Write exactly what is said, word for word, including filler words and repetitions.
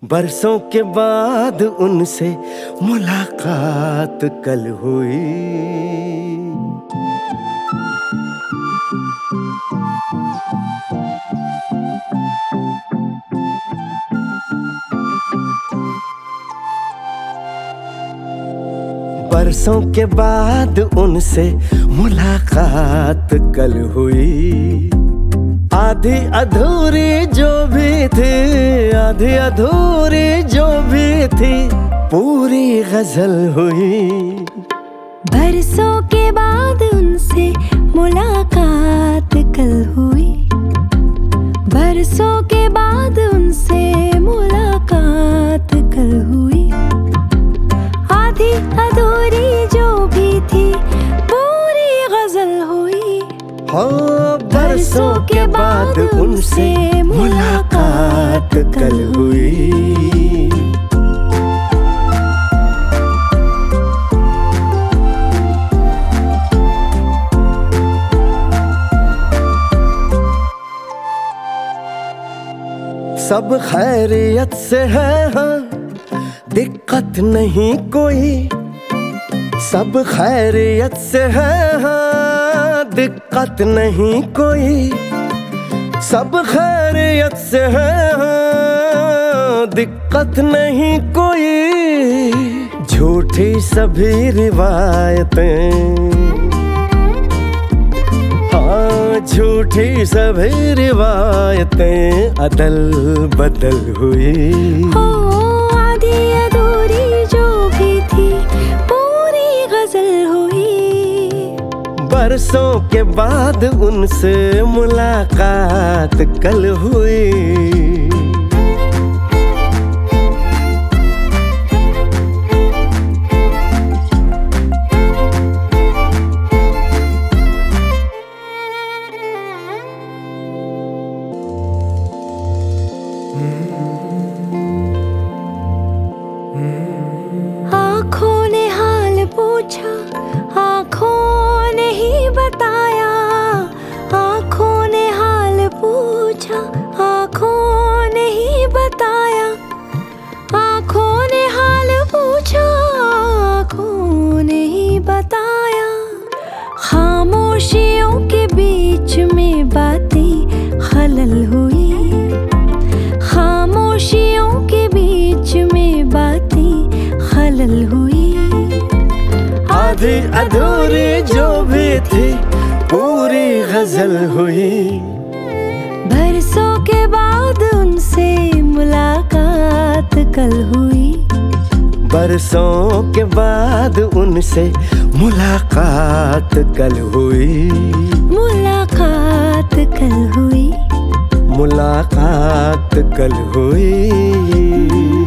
बरसों के बाद उनसे मुलाकात कल हुई। बरसों के बाद उनसे मुलाकात कल हुई। आधी अधूरी जो भी थी, आधी अधूरी जो भी थी, पूरी गजल हुई। बरसों के बाद उनसे मुलाकात कल हुई। बरसों के बाद उनसे मुलाकात कल हुई। आधी अधूरी जो भी थी, पूरी गजल हुई। हाँ, बरसों के बाद उनसे मुलाकात कल हुई। सब खैरियत से है, हाँ, दिक्कत नहीं कोई। सब खैरियत से है, हाँ, दिक्कत नहीं कोई। सब खैरियत से है, हाँ, दिक्कत नहीं कोई। झूठी सभी रिवायतें, हाँ, झूठी सभी रिवायतें अदल बदल हुई। हो आधी अधूरी जो भी थी, पूरी गजल हुई। बरसों के बाद उनसे मुलाकात कल हुई। आँखों ने हाल पूछा, आँखों ने ही बताया। आँखों ने हाल पूछा, आँखों ने ही बताया। आँखों ने हाल पूछा, आँखों ने ही बताया। खामोशियों के बीच में बातें खलल हुई। खामोशियों के बीच में बातें खलल हुई। आधी अधूरी जो भी थी, पूरी गजल हुई। बरसों के बाद उनसे मुलाकात कल हुई। बरसों के बाद उनसे मुलाकात कल हुई। मुलाकात कल हुई। मुलाकात कल हुई।